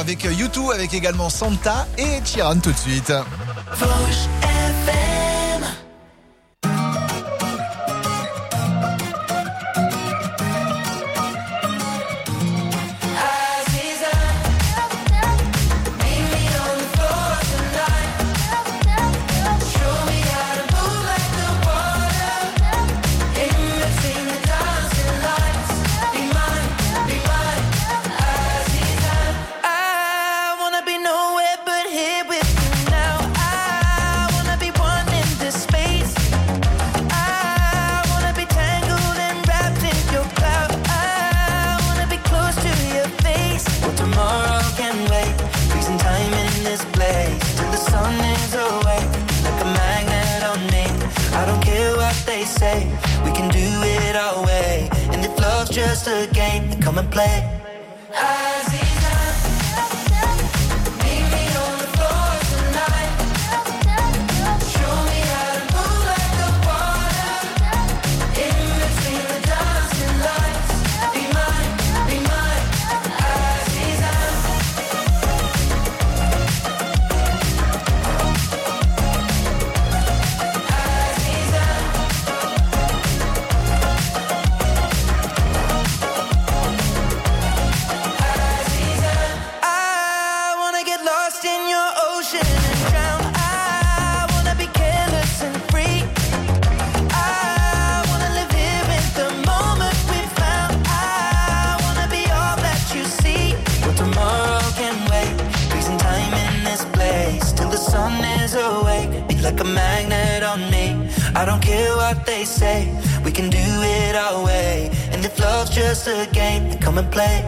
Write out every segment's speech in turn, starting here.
avec U2, avec également Santa et Chiran tout de suite. Rouge FM. We can do it our way, and if love's just a game, come and play. Like a magnet on me, I don't care what they say. We can do it our way, and if love's just a game, then come and play.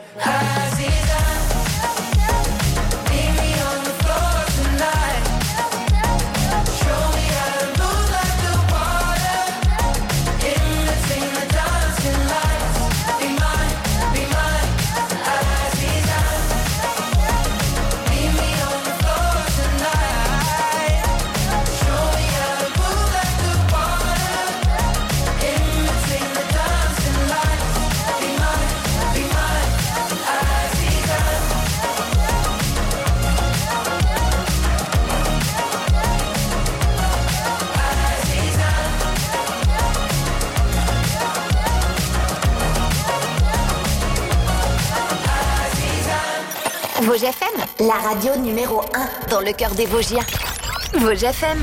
Vosges FM, la radio numéro 1 dans le cœur des Vosgiens. Vosges FM.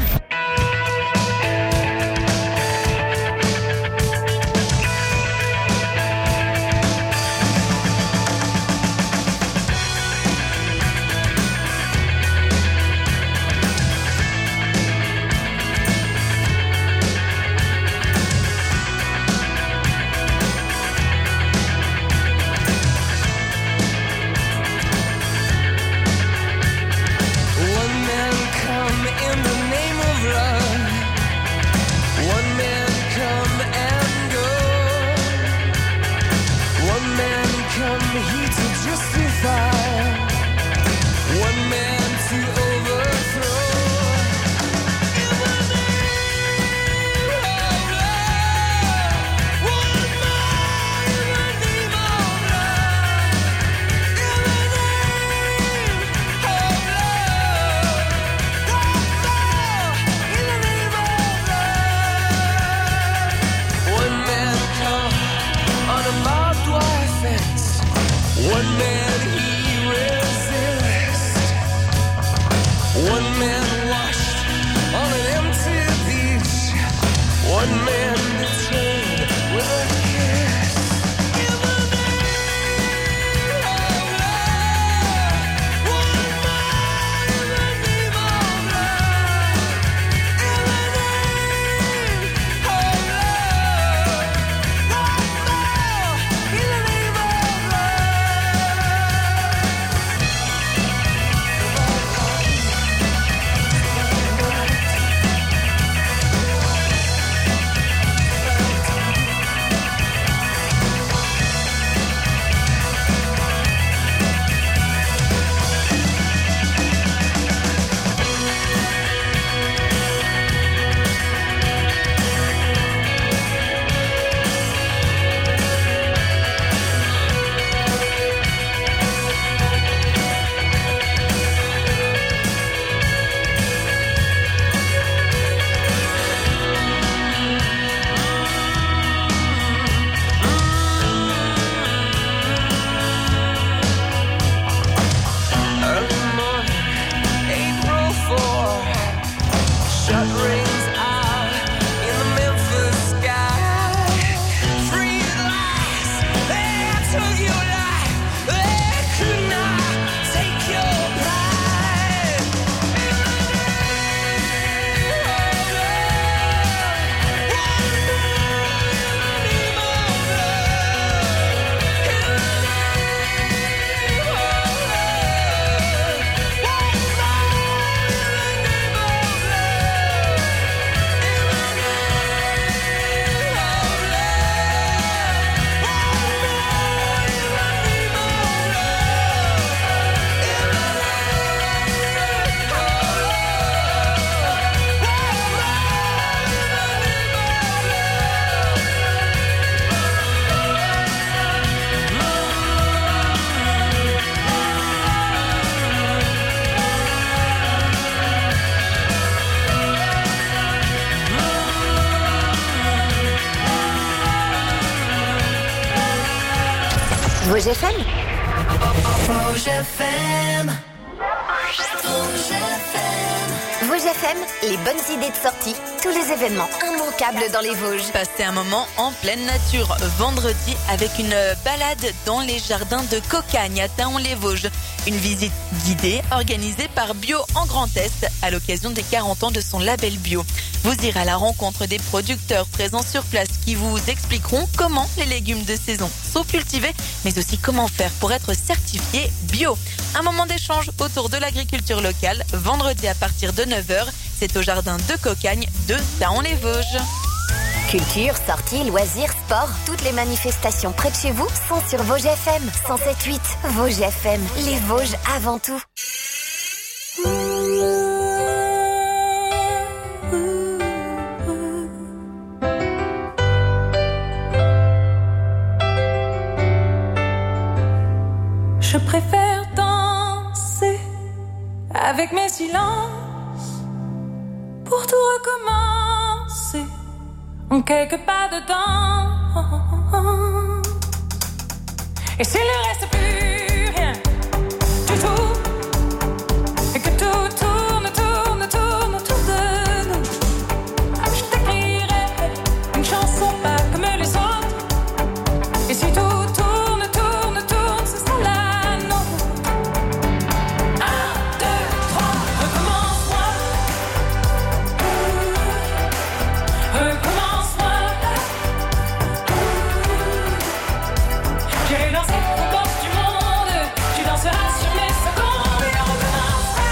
Vosges FM. Vosges FM. Vosges FM. Vosges FM, les bonnes idées de sortie, tous les événements immanquables dans les Vosges. Passez un moment en pleine nature vendredi avec une balade dans les jardins de Cocagne à Thaon-les-Vosges. Une visite guidée organisée par Bio en Grand Est à l'occasion des 40 ans de son label bio. Vous irez à la rencontre des producteurs présents sur place qui vous expliqueront comment les légumes de saison sont cultivés, mais aussi comment faire pour être certifié bio. Un moment d'échange autour de l'agriculture locale, vendredi à partir de 9h. C'est au jardin de Cocagne de Thaon-les-Vosges. Culture, sorties, loisirs, sport, toutes les manifestations près de chez vous sont sur Vosges FM 107.8. Vosges FM, les Vosges avant tout. Je préfère danser avec mes silences pour tout recommencer en quelques pas dedans. Et s'il ne reste plus rien du tout, et que tout tourne autour de nous, je t'écrirai une chanson pas comme les autres. Et si tout tourne, ce sera la nôtre. 1, 2, 3, recommence-moi. Recommence-moi. J'irai danser aux portes du monde. Tu danseras sur mes secondes. Et on recommencera.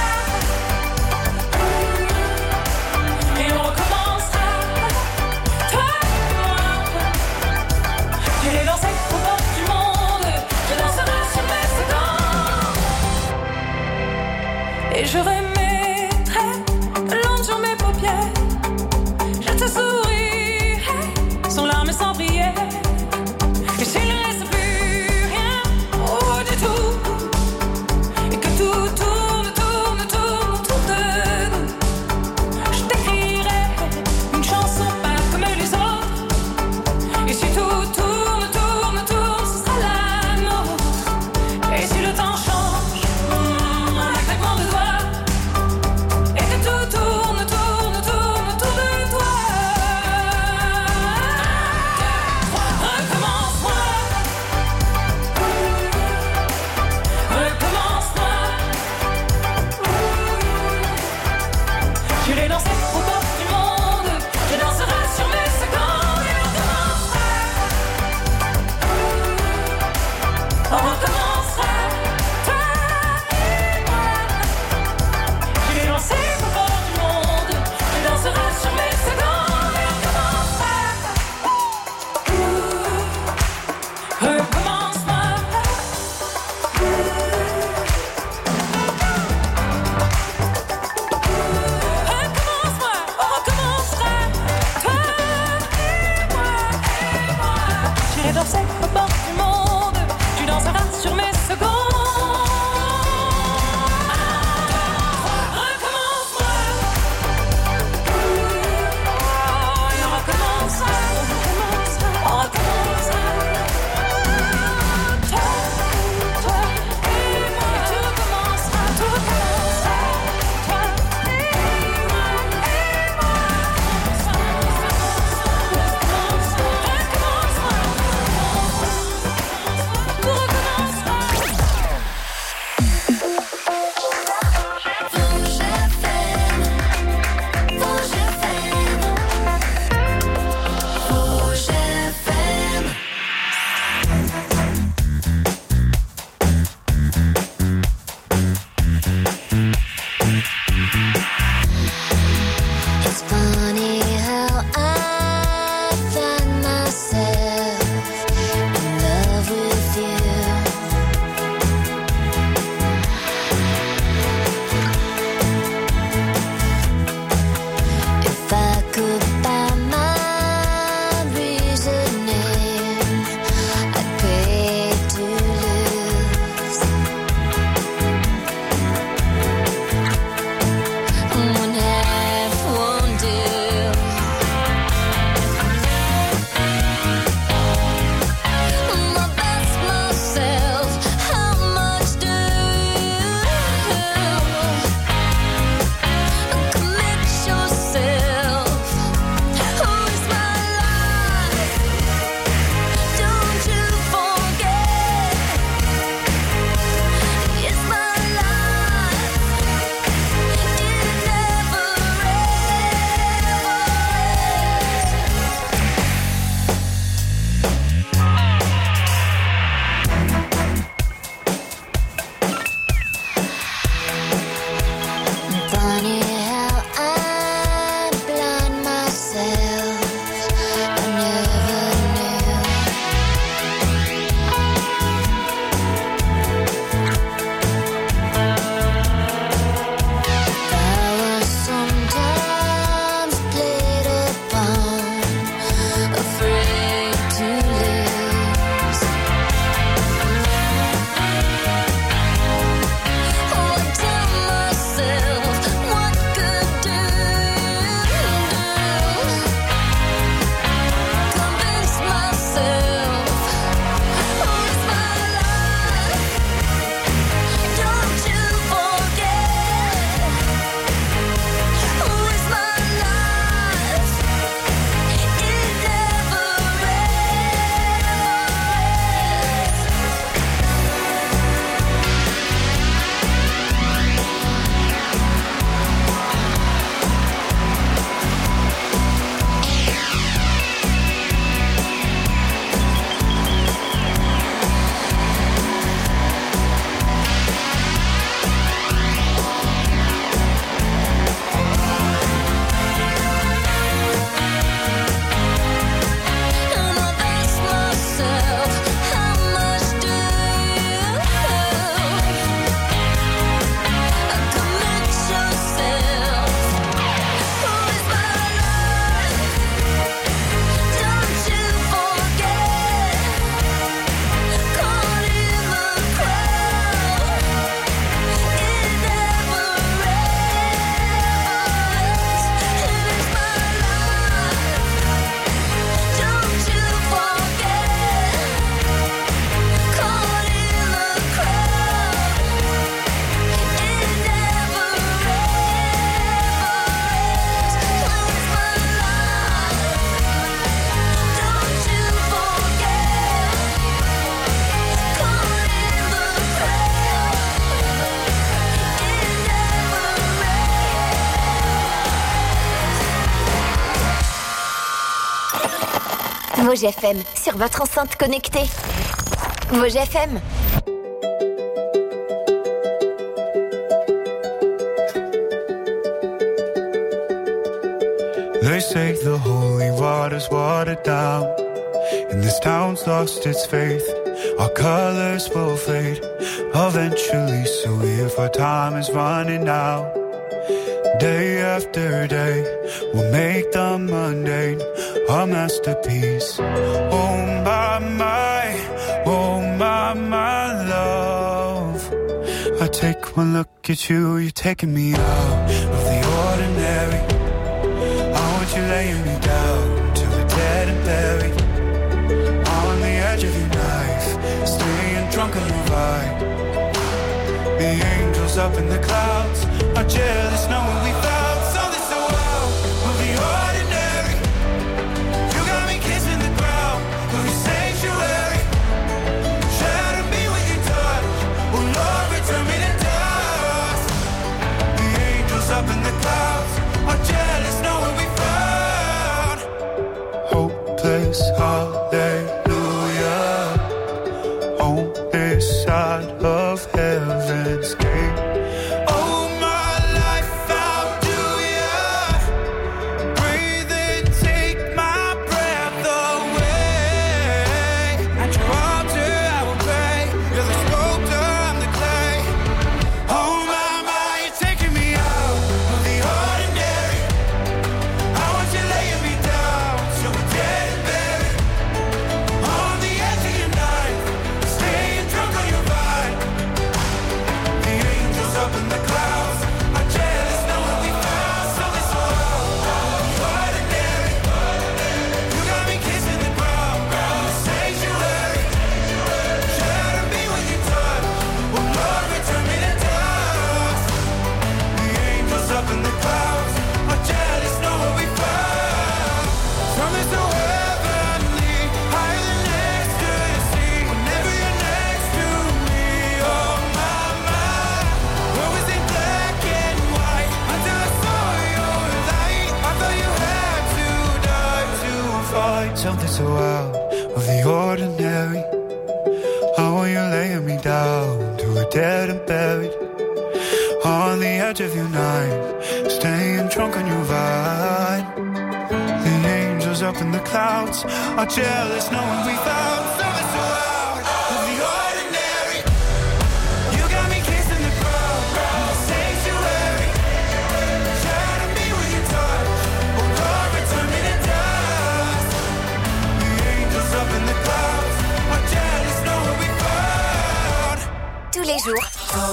Et on recommencera. Toi et moi. J'irai danser aux portes du monde. Tu danseras sur mes secondes. Et je remettrai de l'encre sur mes paupières. Je te sourirai sans larmes et sans prière. Et s'il ne reste plus rien, oh du tout, et que tout tourne autour de nous, je t'écrirai une chanson pas comme les autres. Et si tout tourne, ce sera la nôtre. Et si le temps change, un claquement de doigts, Vosges FM, sur votre enceinte connectée. Vosges FM. They say the holy water's watered down, and this town's lost its faith. Our colors will fade eventually, so if our time is running out, day after day, we'll make the mundane a masterpiece. Oh my love, I take one look at you, you're taking me out of the ordinary. You're laying me down to the dead and buried on the edge of your knife, staying drunk on your vibe. The angels up in the clouds are jealous knowing we found something so out of the ordinary. You got me kissing the ground of your sanctuary. Shatter me with your touch, oh Lord, return me to dust. The angels up in the clouds are jealous knowing we found hopeless hallelujah on this side of heaven's gate. Oh my life, how do ya breathe and take my breath away? At your altar I will pray. You're the sculptor, I'm the clay. Oh my, you're taking me out of the ordinary. I want you laying me down so we're dead and buried on the edge of your knife, staying drunk on your vine. The angels up in the clouds are jealous knowing we found something so ordinary. You got me kissing the ground, the sanctuary. Shatter me with your touch, oh Lord, return me to dust. The angels up in the clouds are jealous knowing we found something so heavenly, higher than ecstasy. Whenever you're next to me, oh my, what was in black and white until I saw your light? I thought you had to die to find something so out of the ordinary. How are you laying me down to a dead and buried on the edge of your night, staying drunk on your vine. The angels up in the clouds are jealous knowing we found something so out of the ordinary. You got me kissing the ground, the sanctuary. Shatter me with your touch, oh Lord, return me to dust. The angels up in the clouds are jealous knowing we found. Tous les jours,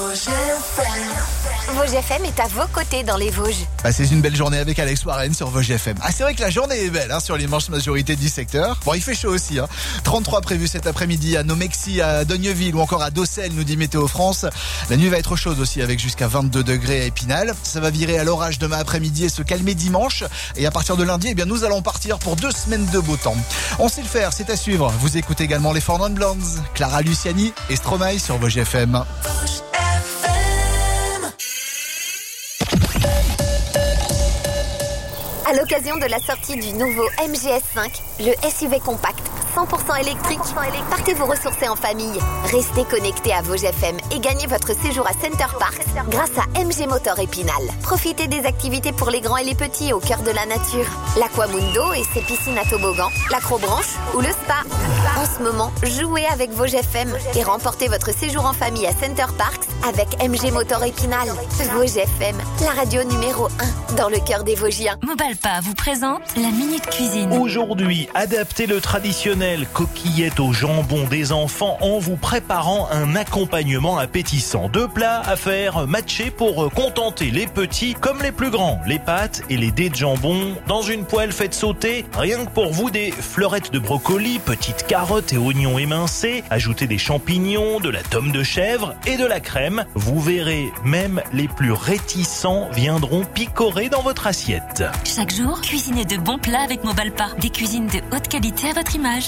Vosges FM est à vos côtés dans les Vosges. Passez une belle journée avec Alex Warren sur Vosges FM. Ah, c'est vrai que la journée est belle sur l'immense majorité du secteur. Bon, il fait chaud aussi. 33 prévus cet après-midi à Nomexy, à Dogneville ou encore à Dossel, nous dit Météo France. La nuit va être chaude aussi avec jusqu'à 22 degrés à Épinal. Ça va virer à l'orage demain après-midi et se calmer dimanche. Et à partir de lundi, nous allons partir pour 2 semaines de beau temps. On sait le faire, c'est à suivre. Vous écoutez également les Four Non Blondes, Clara Luciani et Stromae sur Vosges FM. À l'occasion de la sortie du nouveau MGS5, le SUV compact 100% électrique, partez vous ressourcer en famille. Restez connectés à Vosges FM et gagnez votre séjour à Center Park grâce à MG Motor Épinal. Profitez des activités pour les grands et les petits au cœur de la nature. L'Aquamundo et ses piscines à toboggan, l'acrobranche ou le spa. En ce moment, jouez avec Vosges FM et remportez votre séjour en famille à Center Parks avec MG Motor Épinal. Vosges FM, la radio numéro 1 dans le cœur des Vosgiens. Mobalpa vous présente la Minute Cuisine. Aujourd'hui, adaptez le traditionnel coquillette au jambon des enfants en vous préparant un accompagnement appétissant. 2 plats à faire matcher pour contenter les petits comme les plus grands. Les pâtes et les dés de jambon dans une poêle, faites sauter rien que pour vous des fleurettes de brocoli, petites carottes et oignons émincés. Ajoutez des champignons, de la tome de chèvre et de la crème. Vous verrez, même les plus réticents viendront picorer dans votre assiette. Chaque jour, cuisinez de bons plats avec Mobalpa. Des cuisines de haute qualité à votre image.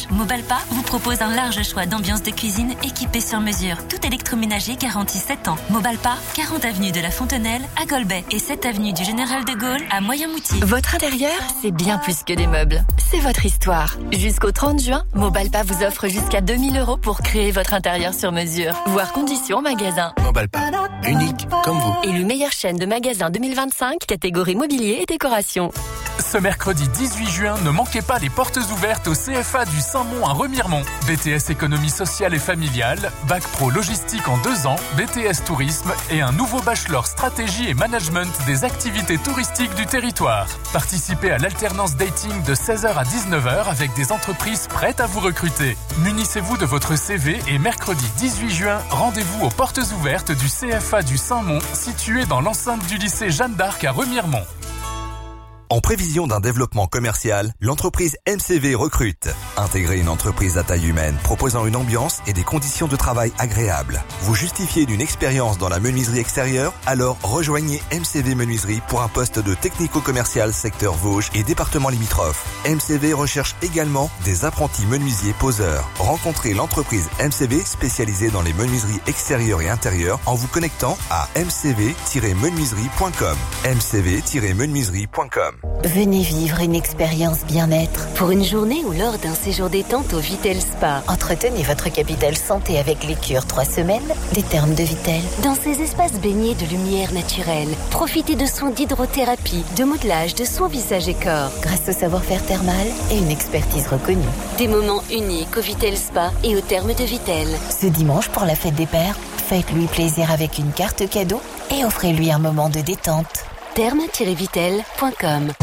ménage. Mobalpa vous propose un large choix d'ambiances de cuisine équipées sur mesure. Tout électroménager garantit 7 ans. Mobalpa, 40 avenue de la Fontenelle à Golbet et 7 avenue du Général de Gaulle à Moyen-Moutier. Votre intérieur, c'est bien plus que des meubles. C'est votre histoire. Jusqu'au 30 juin, Mobalpa vous offre jusqu'à 2000 € pour créer votre intérieur sur mesure. Voir conditions en magasin. Mobalpa, unique comme vous. Élu meilleure chaîne de magasins 2025, catégorie mobilier et décoration. Ce mercredi 18 juin, ne manquez pas les portes ouvertes au CFA du Saint-Mont à Remiremont. BTS économie sociale et familiale, Bac Pro logistique en 2 ans, BTS tourisme et un nouveau bachelor stratégie et management des activités touristiques du territoire. Participez à l'alternance dating de 16h à 19h avec des entreprises prêtes à vous recruter. Munissez-vous de votre CV et mercredi 18 juin, rendez-vous aux portes ouvertes du CFA du Saint-Mont, situé dans l'enceinte du lycée Jeanne d'Arc à Remiremont. En prévision d'un développement commercial, l'entreprise MCV recrute. Intégrez une entreprise à taille humaine proposant une ambiance et des conditions de travail agréables. Vous justifiez d'une expérience dans la menuiserie extérieure? Alors rejoignez MCV Menuiserie pour un poste de technico-commercial secteur Vosges et département limitrophes. MCV recherche également des apprentis menuisiers poseurs. Rencontrez l'entreprise MCV spécialisée dans les menuiseries extérieures et intérieures en vous connectant à mcv-menuiserie.com. mcv-menuiserie.com. Venez vivre une expérience bien-être pour une journée ou lors d'un séjour détente au Vitel Spa. Entretenez votre capital santé avec les cures 3 semaines des Thermes de Vitel. Dans ces espaces baignés de lumière naturelle, profitez de soins d'hydrothérapie, de modelage, de soins visage et corps, grâce au savoir-faire thermal et une expertise reconnue. Des moments uniques au Vitel Spa et aux Thermes de Vitel. Ce dimanche, pour la fête des pères, faites-lui plaisir avec une carte cadeau et offrez-lui un moment de détente. Thermes-vitel.com.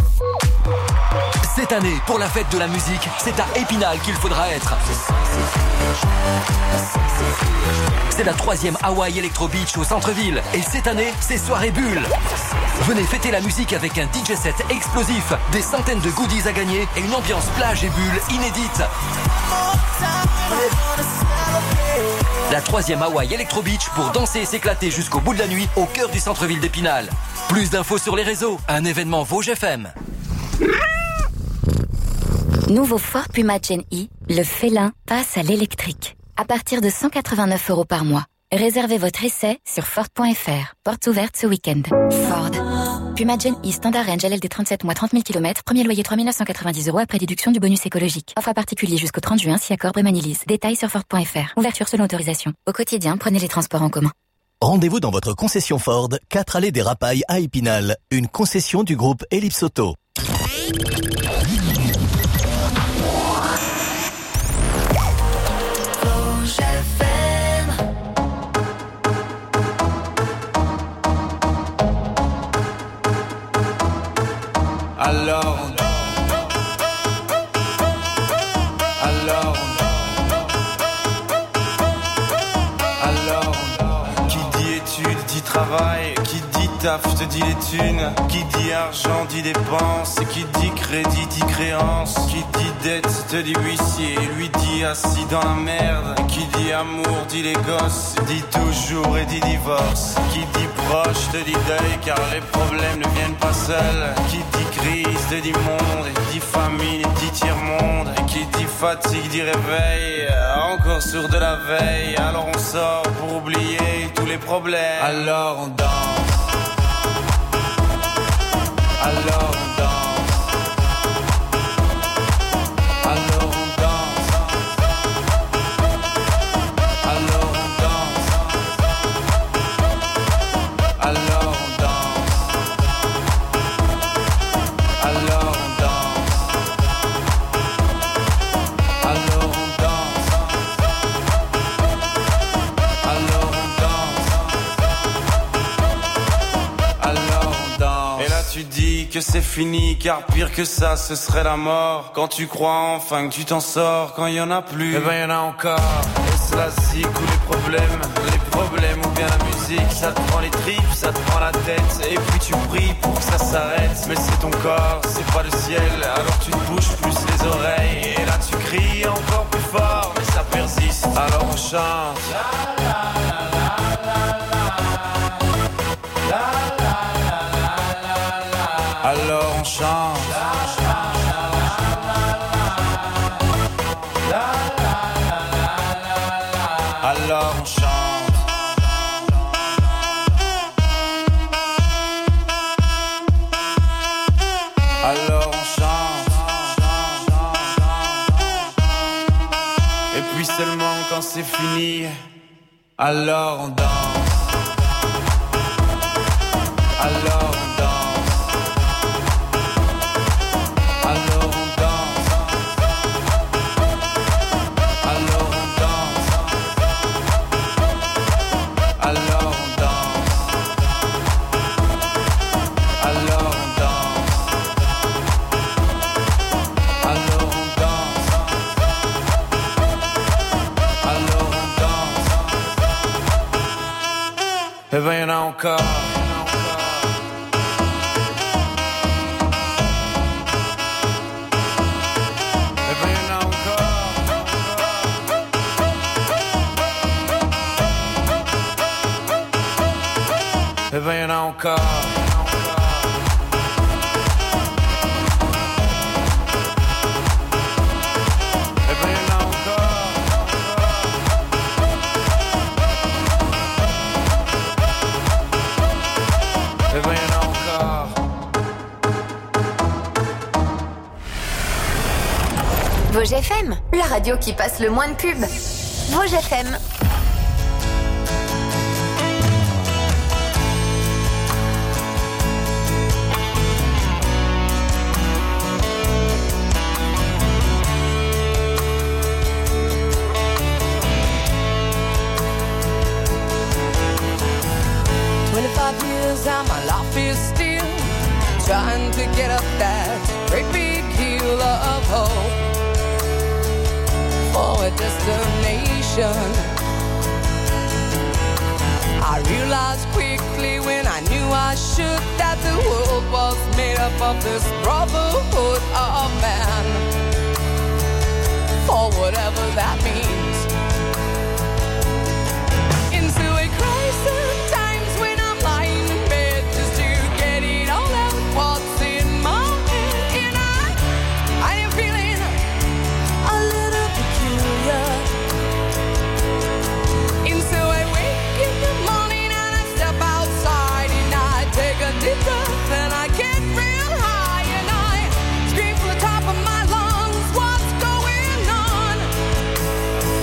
Cette année, pour la fête de la musique, c'est à Épinal qu'il faudra être. C'est la 3e Hawaii Electro Beach au centre-ville. Et cette année, c'est soirée bulle. Venez fêter la musique avec un DJ set explosif, des centaines de goodies à gagner et une ambiance plage et bulle inédite. La 3e Hawaii Electro Beach pour danser et s'éclater jusqu'au bout de la nuit au cœur du centre-ville d'Épinal. Plus d'infos sur les réseaux, un événement Vosges FM. Nouveau Ford Puma Gen E, le félin passe à l'électrique. À partir de 189 € par mois. Réservez votre essai sur Ford.fr. Portes ouvertes ce week-end. Ford. Puma Gen E Standard Range LLD 37 mois 30 000 km. Premier loyer 3 990 € après déduction du bonus écologique. Offre à particulier jusqu'au 30 juin si accord Brémanilise. Détails sur Ford.fr. Ouverture selon autorisation. Au quotidien, prenez les transports en commun. Rendez-vous dans votre concession Ford, 4 allées des Rapailles à Épinal. Une concession du groupe Ellipse Auto. Alors qui dit études dit travail, qui dit taf te dit les thunes, qui dit argent dit dépenses, qui dit crédit dit créance, qui dit dette te dit huissier, lui dit assis dans la merde, qui dit amour dit les gosses, dit toujours et dit divorce, qui dit proche te dit deuil car les problèmes ne viennent pas seuls, qui dit crise te dit monde, dit famine dit tiers-monde, qui dit fatigue dit réveil, encore sur de la veille, alors on sort pour oublier tous les problèmes, alors on danse, alors on danse, alors on danse, alors on danse, alors on danse, alors on danse, alors on danse, alors on danse, alors on danse. Et là tu dis que c'est fini car pire que ça ce serait la mort. Quand tu crois enfin que tu t'en sors, quand y en a plus, eh ben y en a encore. Et cela zik ou les problèmes ou bien la musique, ça te prend les tripes, ça te prend la tête, et puis tu pries pour que ça s'arrête. Mais c'est ton corps, c'est pas le ciel, alors tu te bouges plus les oreilles, et là tu cries encore plus fort, mais ça persiste, alors on chante. Alors on chante. alors on chante. Et puis seulement quand c'est fini, alors on danse. Alors on danse. Alors on danse. Alors on danse. Alors on danse. Alors on danse. Alors on danse. Alors on danse. Et ben y'en a encore. Et ben y'en a encore. Et ben y'en a encore. Et ben y'en a encore. Vosges FM, la radio qui passe le moins de pubs. Vosges FM. And my life is still trying to get up that great big hill of hope for a destination. I realized quickly when I knew I should that the world was made up of this brotherhood of man, for whatever that means. Into a crisis times when I'm lying in bed just to get it all out what's in my head, and I am feeling a little peculiar. And so I wake in the morning and I step outside and I take a deep breath and I get real high and I scream from the top of my lungs, what's going on?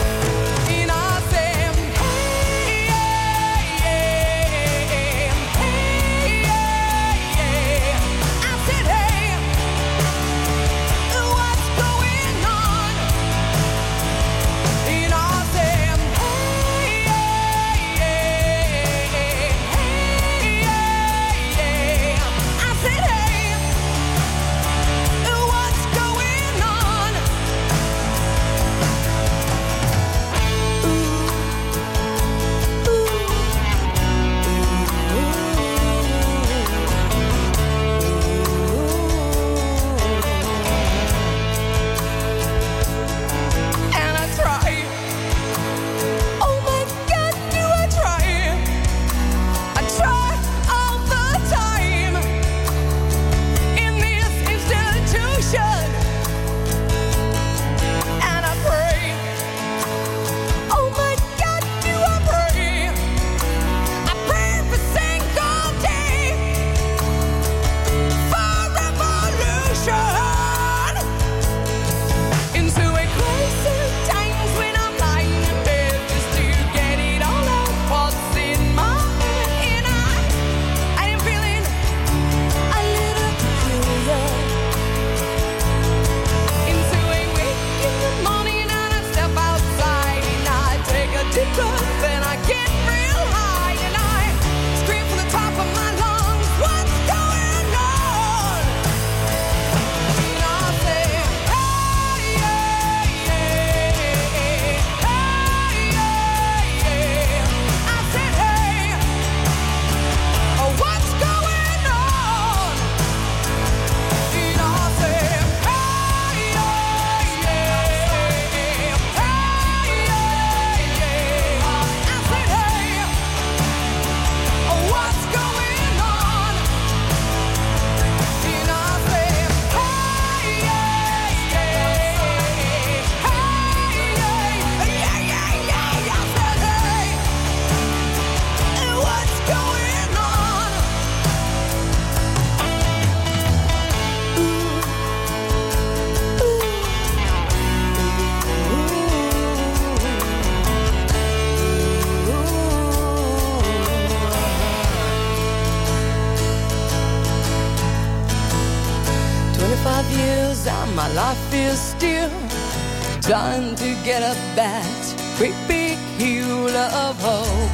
years and my life is still trying to get up that great big hill of hope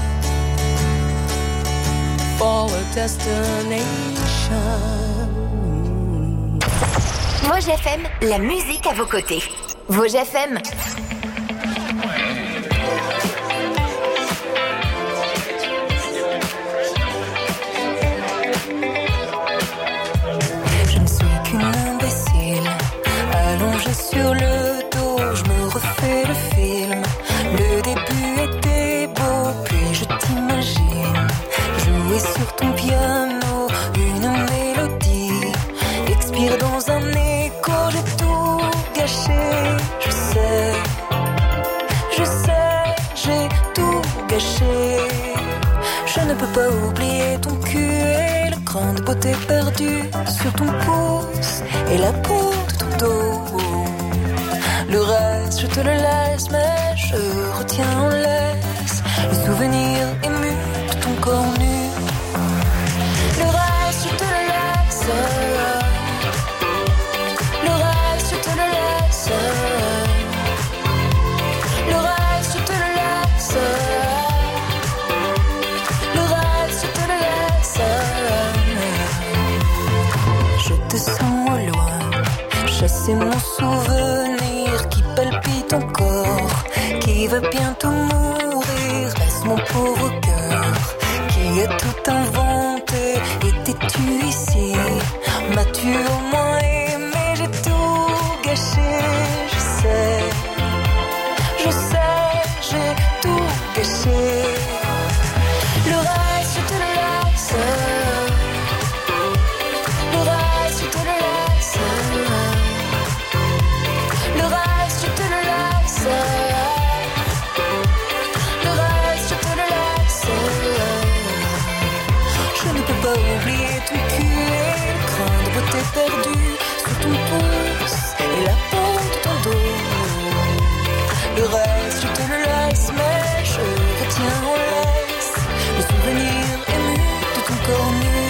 for a destination. Vosges FM, la musique à vos côtés. Vosges FM. Je ne suis qu'une imbécile, allongée sur le dos, je me refais le film. Le début était beau, puis je t'imagine jouer sur ton piano une mélodie, expire dans un écho, j'ai tout gâché. Je sais, j'ai tout gâché. Je ne peux pas oublier ton cul et le grain de beauté perdu sur ton pouce et la peau de ton dos. Le reste, je te le laisse, mais je retiens en laisse le souvenir ému de ton corps nu. Le reste, je te le laisse. Le reste, je te le laisse. Le reste, je te le laisse. Le reste, je te le laisse. Je te sens au loin, chasser mon souvenir qui palpite encore, qui va bientôt mourir. Laisse mon pauvre cœur qui a tout inventé. Étais-tu ici? M'as-tu au moins aimé? J'ai tout gâché. Je sais, j'ai tout gâché. Le reste, je te le laisse. Le reste, je te le laisse. Le reste, je te le laisse. Le reste, je te le laisse. Je ne peux pas oublier ton cul et le grain de beauté perdu sur ton pouce et la peau de ton dos. Le reste, je te le laisse, mais je retiens en laisse le souvenir ému de ton corps nu.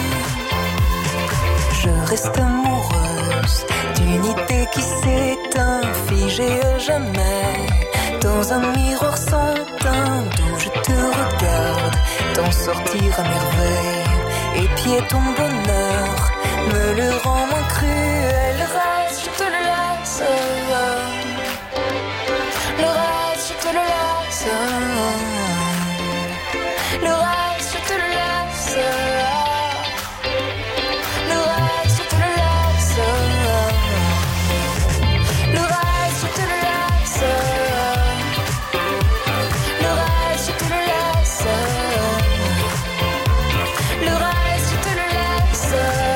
Je reste amoureuse d'une idée qui s'éteint, figée à jamais dans un miroir sans teint d'où je te regarde t'en sortir à merveille. Épier ton bonheur me le rend moins cruel. Le reste, je te le laisse. Le reste, je te le laisse. Le reste, je te le laisse. Le reste, je te le laisse. Le reste, je te le laisse. Le reste, je te le laisse. Le reste, je te le laisse.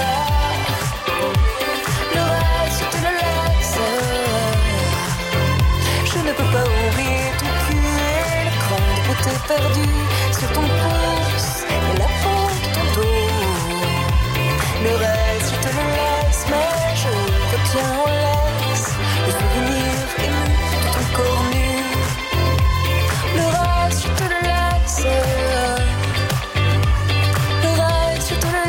Le reste, je te le laisse. Je ne peux pas oublier ton cul et le grain de beauté perdu sur ton pouce et la peau de ton dos. Le reste, je te le laisse, mais je retiens en laisse le souvenir ému de ton corps nu. Le reste, je te le laisse. Le reste, je te le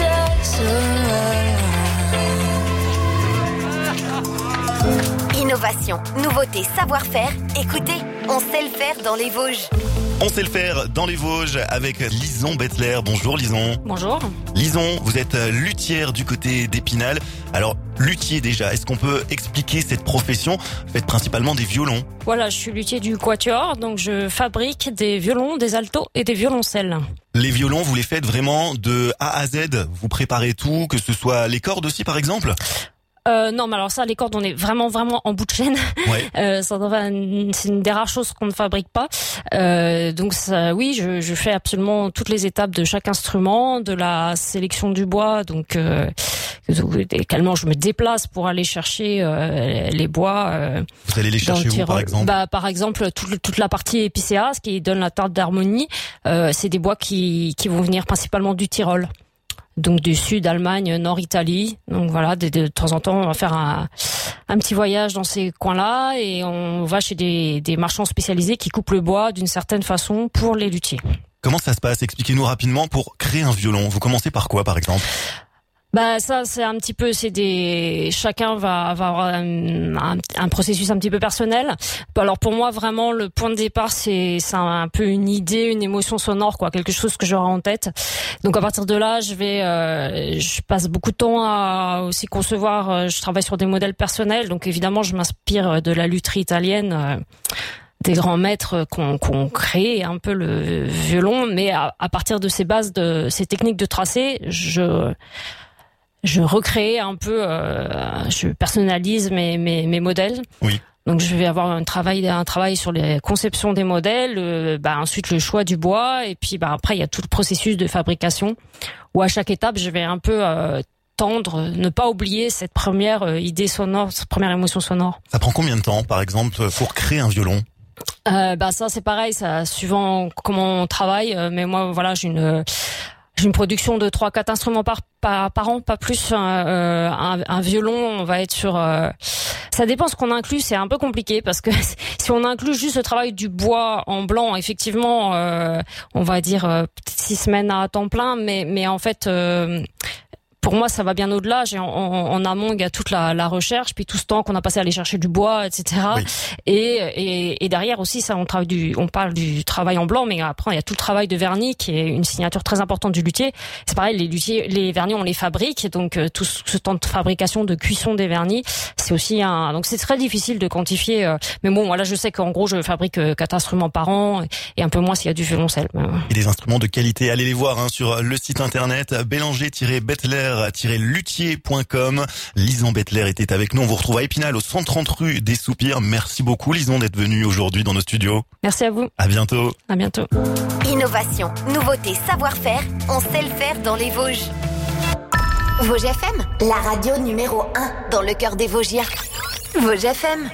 laisse. Innovation, nouveauté, savoir-faire. Écoutez, on sait le faire dans les Vosges. On sait le faire dans les Vosges avec Lison Bettler. Bonjour Lison. Bonjour. Lison, vous êtes luthière du côté d'Épinal. Alors, luthier déjà, est-ce qu'on peut expliquer cette profession? Vous faites principalement des violons. Voilà, je suis luthier du Quatuor, donc je fabrique des violons, des altos et des violoncelles. Les violons, vous les faites vraiment de A à Z. Vous préparez tout, que ce soit les cordes aussi par exemple? Non, mais alors ça, les cordes, on est vraiment en bout de chaîne. Ouais. C'est une des rares choses qu'on ne fabrique pas. Donc ça, oui, je fais absolument toutes les étapes de chaque instrument, de la sélection du bois. Donc également, je me déplace pour aller chercher les bois. Vous allez les chercher où, par exemple? Par exemple, toute la partie épicéa, ce qui donne la tarte d'harmonie, c'est des bois qui vont venir principalement du Tyrol. Donc du sud Allemagne, nord Italie. Donc voilà, de temps en temps, on va faire un petit voyage dans ces coins-là et on va chez des marchands spécialisés qui coupent le bois d'une certaine façon pour les luthiers. Comment ça se passe? Expliquez-nous rapidement pour créer un violon. Vous commencez par quoi, par exemple? Bah ça c'est un petit peu, chacun va avoir un processus un petit peu personnel. Alors pour moi vraiment le point de départ c'est un peu une idée, une émotion sonore quoi, quelque chose que j'aurai en tête. Donc à partir de là je passe beaucoup de temps à aussi concevoir. Je travaille sur des modèles personnels, donc évidemment je m'inspire de la lutherie italienne. Des grands maîtres qu'on créé un peu le violon, mais à partir de ces bases, de ces techniques de tracé, je recrée un peu, je personnalise mes modèles. Oui. Donc je vais avoir un travail sur les conceptions des modèles, ensuite le choix du bois, et puis après il y a tout le processus de fabrication où à chaque étape je vais un peu tendre, ne pas oublier cette première idée sonore, cette première émotion sonore. Ça prend combien de temps, par exemple, pour créer un violon ? Ça c'est pareil, ça suivant comment on travaille, mais moi voilà j'ai une production de 3-4 instruments par an, pas plus. Un violon, on va être sur. Ça dépend ce qu'on inclut, c'est un peu compliqué parce que si on inclut juste le travail du bois en blanc, effectivement, on va dire peut-être 6 semaines à temps plein, mais en fait. Pour moi, ça va bien au-delà. En amont, il y a toute la recherche, puis tout ce temps qu'on a passé à aller chercher du bois, etc. Oui. Et derrière aussi, ça, on parle du travail en blanc, mais après, il y a tout le travail de vernis qui est une signature très importante du luthier. C'est pareil, les vernis, on les fabrique, donc tout ce temps de fabrication, de cuisson des vernis, c'est aussi donc c'est très difficile de quantifier. Mais bon, voilà, je sais qu'en gros, je fabrique 4 instruments par an et un peu moins s'il y a du violoncelle. Et des instruments de qualité, allez les voir sur le site internet bélanger-bettler-luthier.com. Lison Bettler était avec nous. On vous retrouve à Épinal, au 130 rue des Soupirs. Merci beaucoup, Lison, d'être venue aujourd'hui dans nos studios. Merci à vous. À bientôt. À bientôt. Innovation, nouveauté, savoir-faire, on sait le faire dans les Vosges. Vosges FM, la radio numéro 1 dans le cœur des Vosgiens. Vosges FM.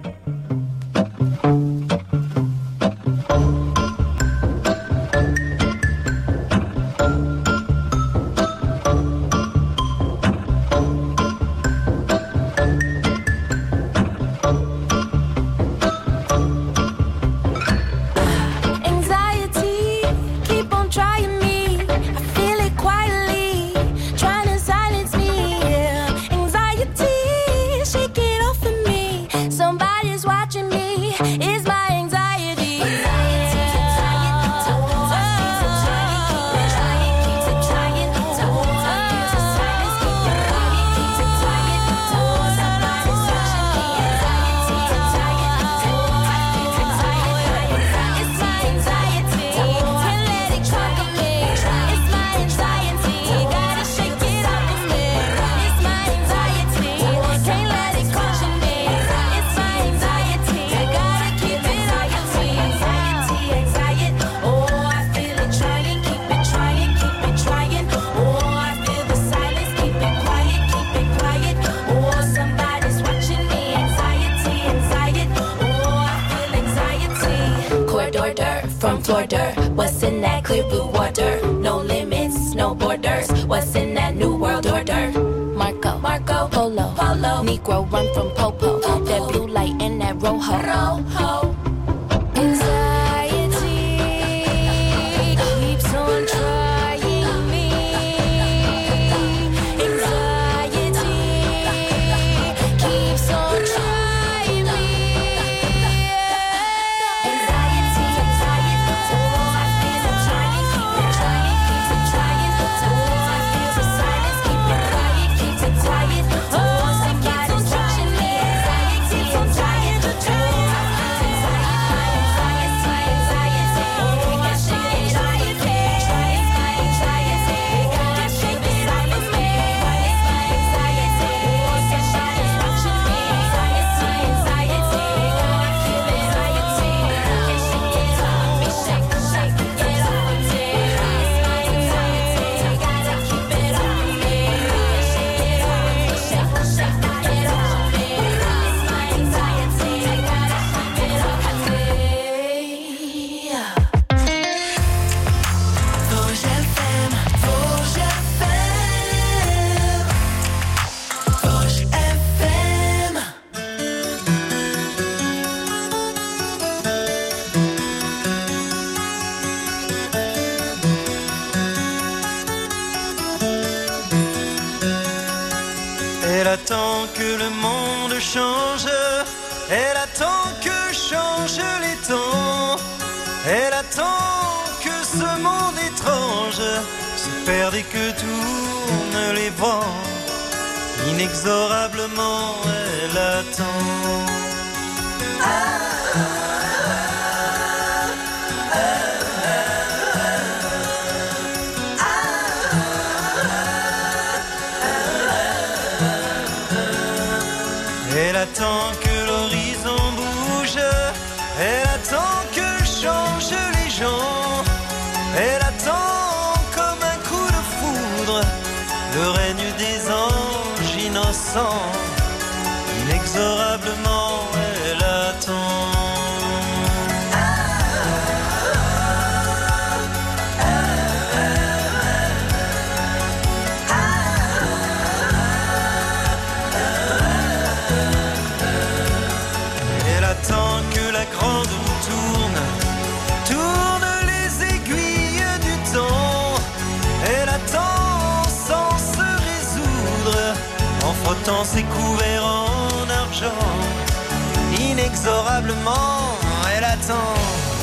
What's in that clear blue water? No limits, no borders. What's in that new world order? Marco, Polo, Negro run from Popo. That blue light and that rojo. Anxiety keeps on trying me. Anxiety keeps on trying me. attend que le monde change. Elle attend que changent les temps. Elle attend que ce monde étrange se perde et que tournent les vents. Inexorablement, elle attend. Elle attend que l'horizon bouge. Elle attend que changent les gens. Elle attend comme un coup de foudre le règne des anges innocents. Inexorablement, elle attend. Elle attend que la grande roue tourne les aiguilles du temps. Elle attend sans se résoudre, en frottant ses couverts en argent. Inexorablement, elle attend.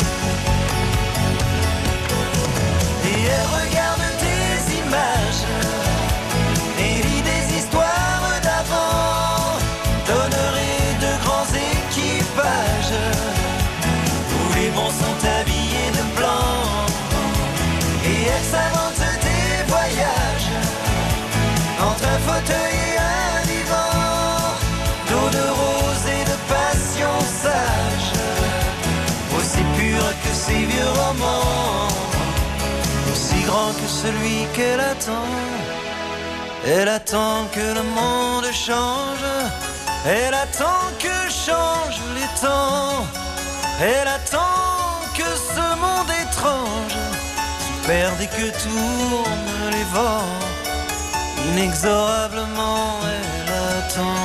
Et elle regarde des images et lit des histoires d'avant. Donnerait de grands équipages où les bons sont habillés de blanc. Et elle s'invente des voyages entre un fauteuil et un divan, d'eau de rose et de passion sage, aussi pur que ces vieux romans, aussi grand que celui qu'elle attend. Elle attend que le monde change. Elle attend que changent les temps. Elle attend que ce monde étrange se perde et que tournent les vents. Inexorablement, elle attend.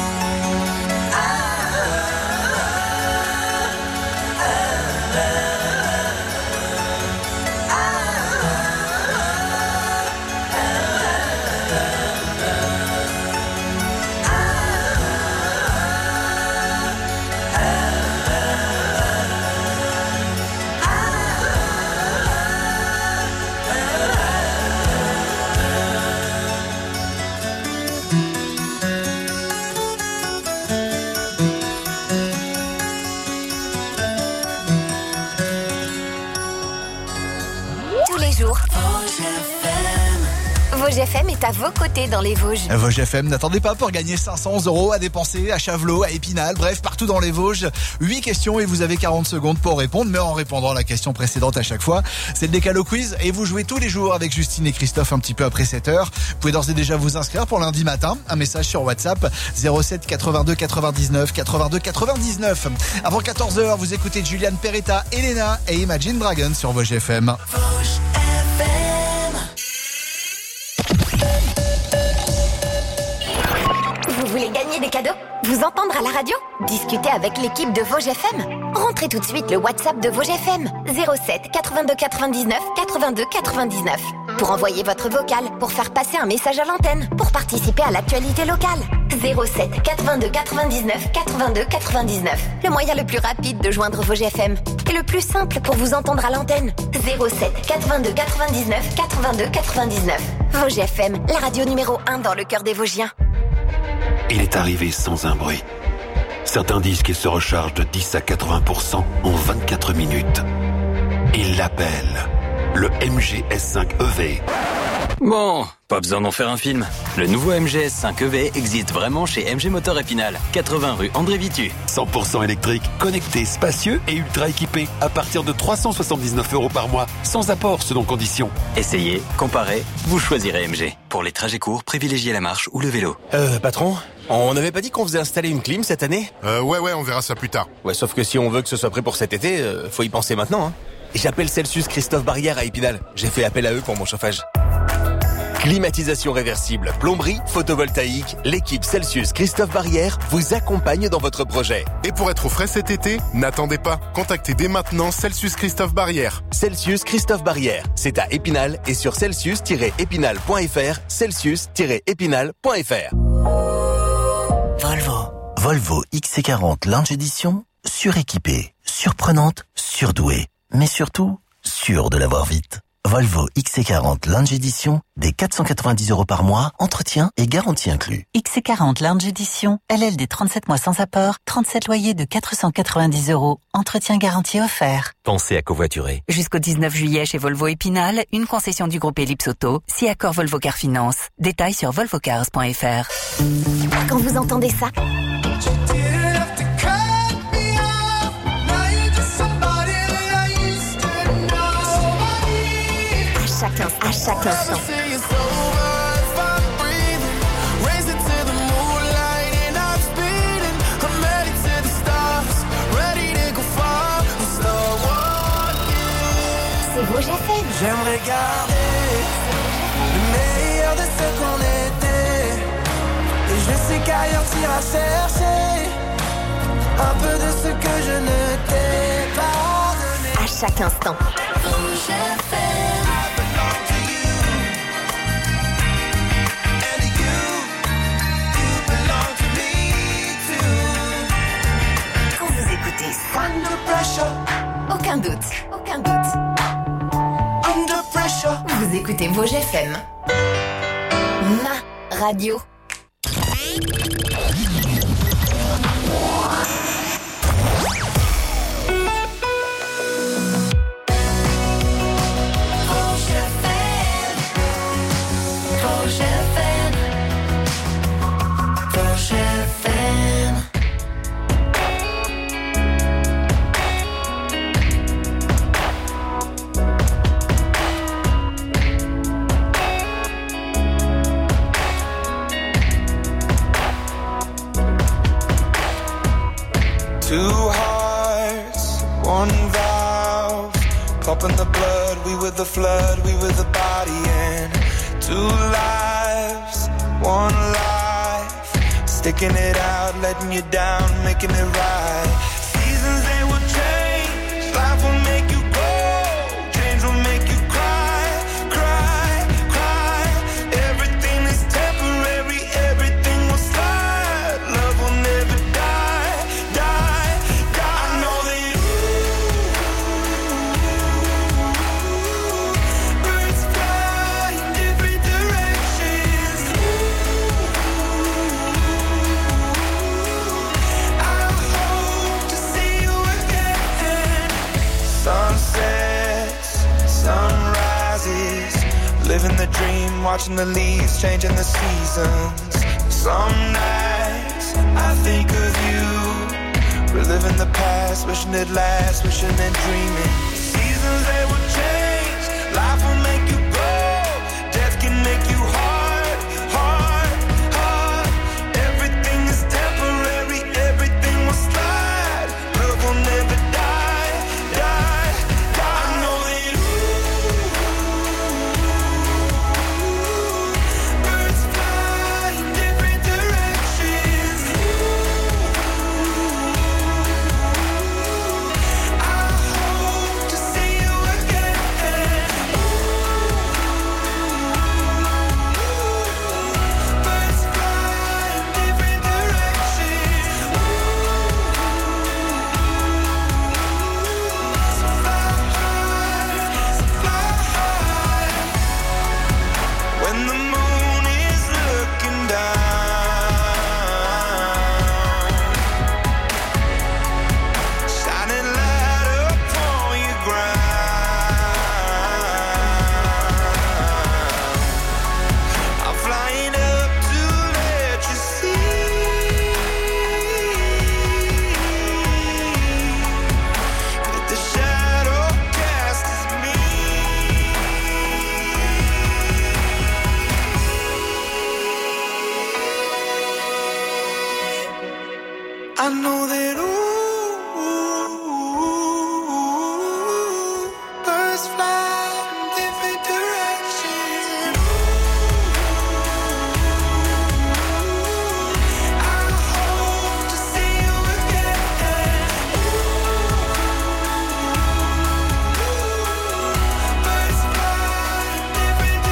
Vosges FM est à vos côtés dans les Vosges. Vosges FM, n'attendez pas pour gagner 500 € à dépenser à Chavelot, à Épinal, bref, partout dans les Vosges. 8 questions et vous avez 40 secondes pour répondre, mais en répondant à la question précédente à chaque fois. C'est le Décalo Quiz et vous jouez tous les jours avec Justine et Christophe un petit peu après 7h. Vous pouvez d'ores et déjà vous inscrire pour lundi matin. Un message sur WhatsApp 07 82 99 82 99. Avant 14h, vous écoutez Juliane Peretta, Elena et Imagine Dragons sur Vosges FM. Vous voulez gagner des cadeaux? Vous entendre à la radio? Discuter avec l'équipe de Vosges FM? Rentrez tout de suite le WhatsApp de Vosges FM 07 82 99 82 99 pour envoyer votre vocal, pour faire passer un message à l'antenne, pour participer à l'actualité locale. 07 82 99 82 99. Le moyen le plus rapide de joindre Vosges FM et le plus simple pour vous entendre à l'antenne. 07 82 99 82 99. Vosges FM, la radio numéro 1 dans le cœur des Vosgiens. Il est arrivé sans un bruit. Certains disent qu'il se recharge de 10 à 80% en 24 minutes. Il l'appelle le MG S5 EV. Bon, pas besoin d'en faire un film. Le nouveau MG S5 EV existe vraiment chez MG Motor Épinal, 80 rue André Vitu. 100% électrique, connecté, spacieux et ultra équipé. À partir de 379 € par mois, sans apport selon conditions. Essayez, comparez, vous choisirez MG. Pour les trajets courts, privilégiez la marche ou le vélo. Patron, on n'avait pas dit qu'on faisait installer une clim cette année? Ouais, on verra ça plus tard. Ouais, sauf que si on veut que ce soit prêt pour cet été, faut y penser maintenant, hein. J'appelle Celsius Christophe Barrière à Épinal. J'ai fait appel à eux pour mon chauffage. Climatisation réversible, plomberie, photovoltaïque, l'équipe Celsius Christophe Barrière vous accompagne dans votre projet. Et pour être au frais cet été, n'attendez pas. Contactez dès maintenant Celsius Christophe Barrière. Celsius Christophe Barrière, c'est à Épinal et sur celsius-épinal.fr, celsius-épinal.fr. Volvo XC40 Lounge Edition, suréquipée, surprenante, surdouée, mais surtout, sûre de l'avoir vite. Volvo XC40 Lounge Edition, des 490 € par mois, entretien et garantie inclus. XC40 Lounge Edition, LLD 37 mois sans apport, 37 loyers de 490 €, entretien garantie offert. Pensez à covoiturer. Jusqu'au 19 juillet chez Volvo Épinal, une concession du groupe Ellipse Auto, si accord Volvo Car Finance. Détails sur volvocars.fr. Quand vous entendez ça, à chaque instant. C'est Vosges FM. J'aimerais garder le meilleur de ce qu'on était. Et je sais qu'ailleurs t'iras chercher un peu de ce que je ne t'ai pas donné. À chaque instant. Vosges FM. Under pressure. Aucun doute. Under pressure. Vous écoutez Vosges FM. Ma radio. Two hearts, one valve, pumping the blood, we were the flood, we were the body, and two lives, one life, sticking it out, letting you down, making it right. Seasons they will change, life will make you grow, change will make you cry, cry, cry. Everything is temporary, everything will slide, love will never die, die, die. I know that birds fly in different directions. I hope to see you again. Sunsets, sunrises, living the dream, watching the leaves, changing the seasons. Some nights I think of you, reliving the past, wishing it lasts, wishing and dreaming. Seasons they will change, life will make you grow, death can make you hard, hard, hard. Everything is temporary, everything will slide, love will never die, die, die. I know that birds fly in different directions. I hope to see you again. Birds fly in different directions. So fly high, so fly high. When the moon is looking down, shining light upon your ground, I'm flying up to let you see that the shadow cast is me. I know that birds fly in different directions. I hope to see you again. Birds fly in different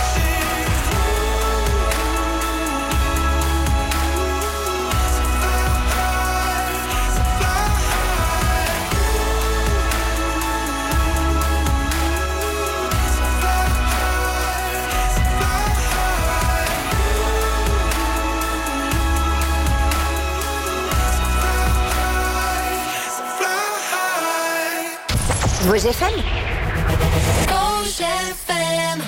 directions. So fly Vosges FM. Vosges FM.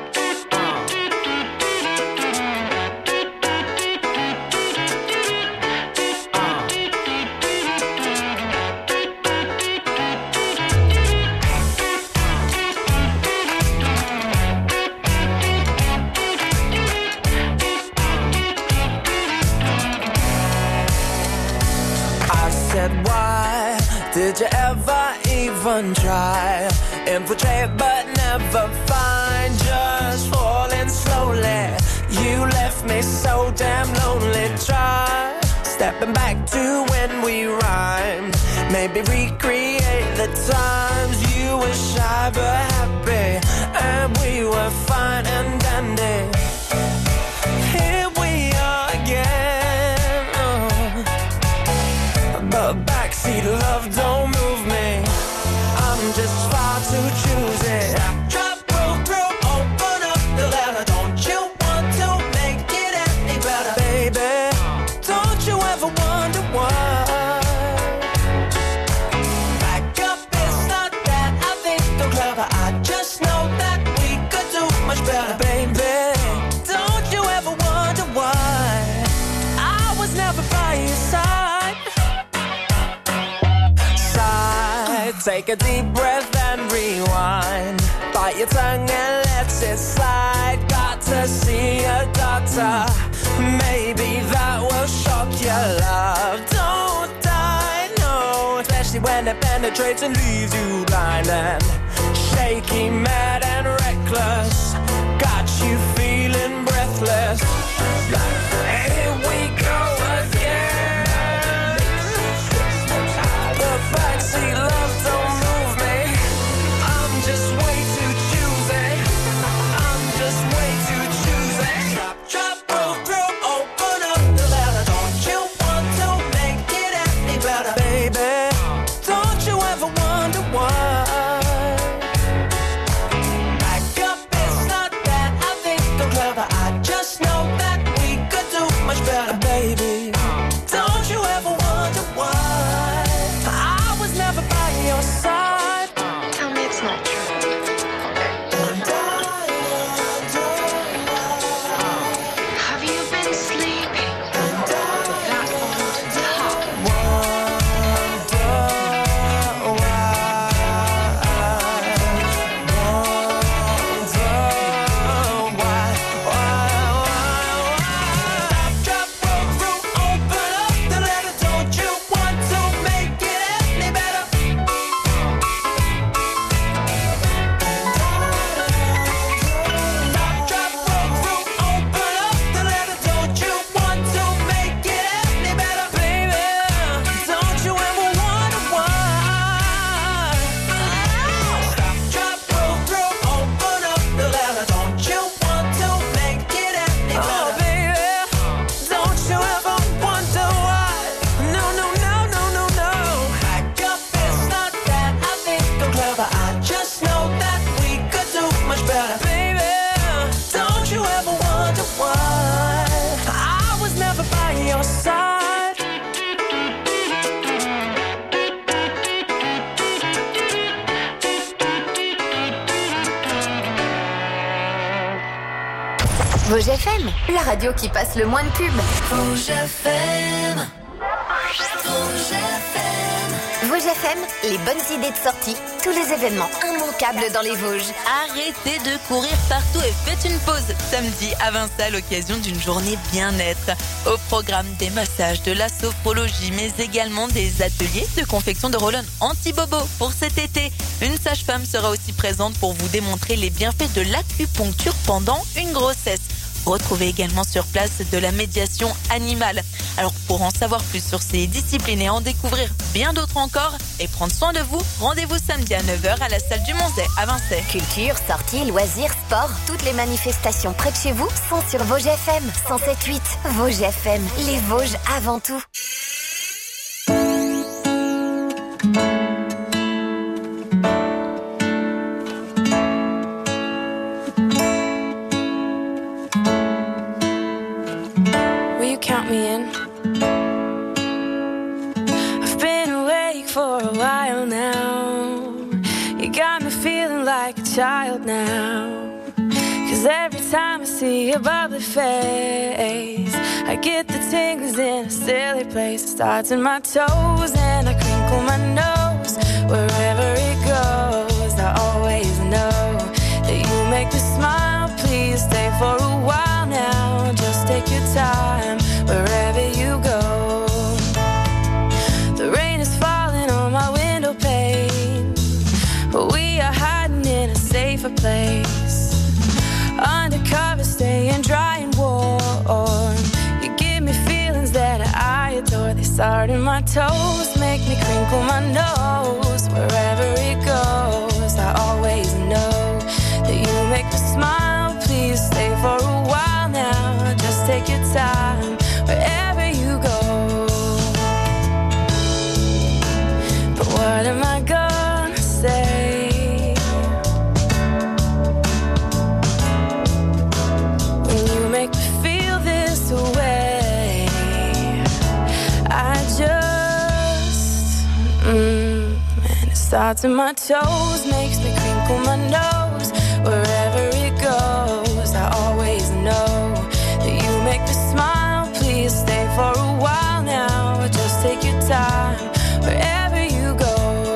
Why did you ever even try? Infiltrate but never find. Just falling slowly. You left me so damn lonely. Try stepping back to when we rhymed. Maybe recreate the times you were shy but happy, and we were fine and dandy. Here we are again. But backseat love don't move me. I'm just far too choosy. Drop, roll through, open up the letter. Don't you want to make it any better, baby? Don't you ever wonder why? Back up, it's not that I think I'm clever. I just know that we could do much better, baby. Don't you ever wonder why? I was never by your side. Take a deep breath and rewind. Bite your tongue and let it slide. Got to see a doctor. Maybe that will shock your love. Don't die, no. Especially when it penetrates and leaves you blind and shaky, mad and reckless. Got you feeling breathless. Here we go again. The backseat love don't move me. I'm just way too choosy. I'm just way too choosy. Drop, roll through, open up the letter. Don't you want to make it any better, baby? Don't you ever wonder why? Back up, it's not that I think I'm clever. I just know that we could do much better, baby. Don't you ever wonder why? Never by your side. Tell me it's not true. Have you been sleeping? That old top. Drop, roll through, open up the letter. Don't you want to make it any better? Drop, roll through, open up the letter. Don't you want to make it any better, baby? Don't you ever wonder why? Drop, roll through, open up the letter. Don't you want to make it any better, baby? Don't you ever wonder why? No, no, no, no, no, no. Back up, it's not that I think I'm clever. I just know that we could do much better, baby. Don't you ever wonder why? I was never by your side. Vosges FM, la radio qui passe le moins de pub. Vosges FM. Vosges FM. Vosges FM, les bonnes idées de sortie, tous les événements immanquables dans les Vosges. Arrêtez de courir partout et faites une pause. Samedi à Vinça, à l'occasion d'une journée bien-être. Au programme des massages, de la sophrologie, mais également des ateliers de confection de roll-on anti-bobo pour cet été. Une sage-femme sera aussi présente pour vous démontrer les bienfaits de l'acupuncture pendant une grossesse. Retrouvez également sur place de la médiation animale. Alors pour en savoir plus sur ces disciplines et en découvrir bien d'autres encore et prendre soin de vous, rendez-vous samedi à 9h à la salle du Monzet à Vinçay. Culture, sorties, loisirs, sport, toutes les manifestations près de chez vous sont sur Vosges FM 107.8. Vosges FM, les Vosges avant tout. Count me in. I've been awake for a while now. child now. 'Cause every time I see your bubbly face, I get the tingles in a silly place. It starts in my toes and I crinkle my nose. Wherever it goes, I always know that you make me smile. Please stay for a while now. Just take your time wherever you go. The rain is falling on my window pane, but we are hiding in a safer place. Undercover, staying dry and warm. You give me feelings that I adore. They start in my toes, make me crinkle my nose. Wherever it goes, I always know that you make me smile. Please stay for a while now. Just take your time wherever you go. But what am I gonna say? Make me feel this way. I just and it starts in my toes, makes me crinkle my nose. Wherever it goes, I always know that you make me smile. Please stay for a while now. Just take your time wherever you go.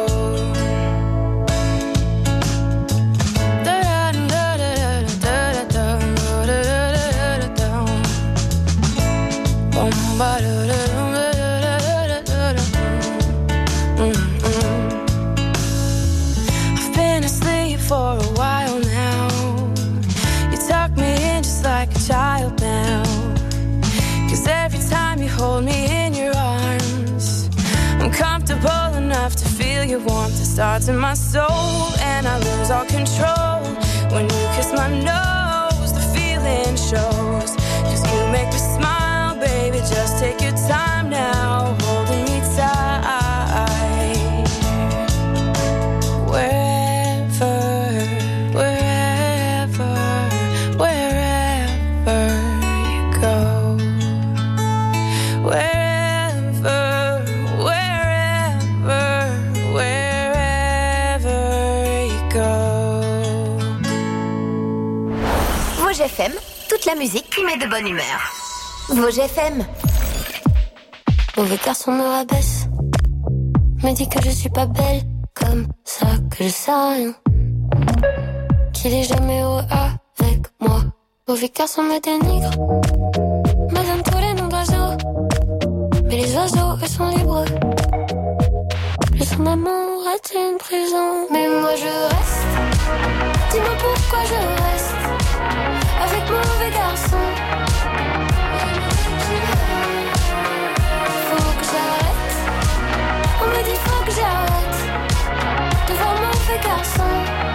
I've been asleep for a while now. You tuck me in just like a child now. 'Cause every time you hold me in your arms, I'm comfortable enough to feel your warmth. It starts in my soul and I lose all control. When you kiss my nose, the feeling shows. 'Cause you make me smile, baby, just take your time now, holding me tight. Wherever, wherever, wherever you go. Wherever, wherever, wherever you go. Vosges FM, toute la musique qui met de bonne humeur. Vosges FM. Mauvais garçon me rabaisse, me dit que je suis pas belle, comme ça que je sais rien, qu'il est jamais heureux avec moi. Mauvais garçon me dénigre, me donne tous les noms d'oiseaux, mais les oiseaux eux sont libres. Le son d'amour est une prison, mais moi je reste. Dis-moi pourquoi je reste avec mauvais garçon. On me dit faut que j'arrête de voir mauvais garçon.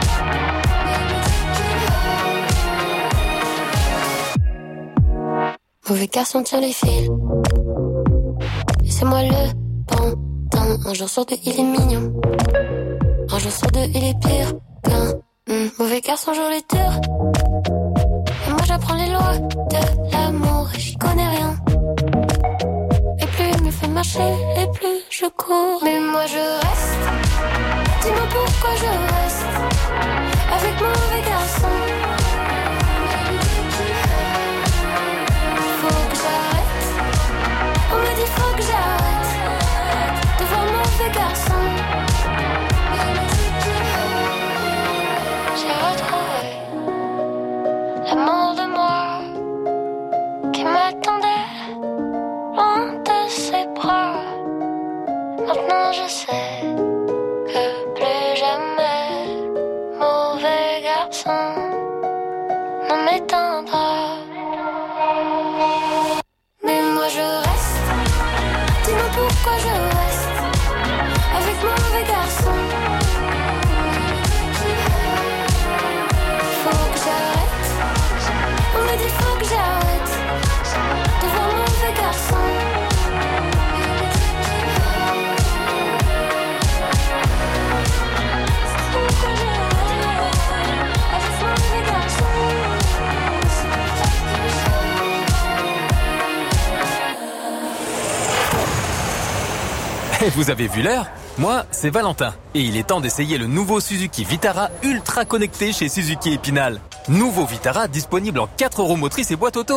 Mauvais garçon tire les fils, et c'est moi le pantin. Un jour sur deux il est mignon, un jour sur deux il est pire qu'un mauvais garçon joue les tours. Et moi j'apprends les lois de l'amour et j'y connais rien. Et plus il me fait marcher, et plus je cours. Mais moi je reste. Dis-moi pourquoi je reste avec mauvais garçon. Faut que j'arrête. On me dit faut que j'arrête de voir mauvais garçon. J'ai retrouvé l'amour de moi qui m'attendait loin de ses bras. Maintenant je sais que plus jamais mauvais garçon ne m'éteindra. Mais moi je reste. Dis-moi pourquoi je reste avec mauvais garçon. Faut que j'arrête. On me dit faut que j'arrête de voir mauvais garçon. Et vous avez vu l'heure ? Moi, c'est Valentin. Et il est temps d'essayer le nouveau Suzuki Vitara ultra connecté chez Suzuki Épinal. Nouveau Vitara disponible en 4 roues motrices et boîte auto.